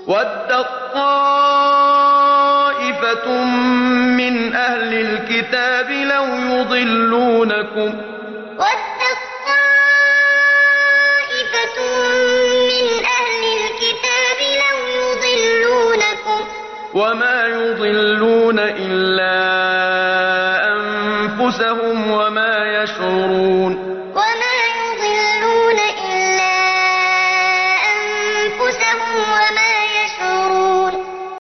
وَدَّت طَّائِفَةٌ مِّنْ أَهْلِ الْكِتَابِ لَوْ يُضِلُّونَكُمْ وَمَا يُضِلُّونَ إِلَّا أَنفُسَهُمْ وَمَا يَشْعُرُونَ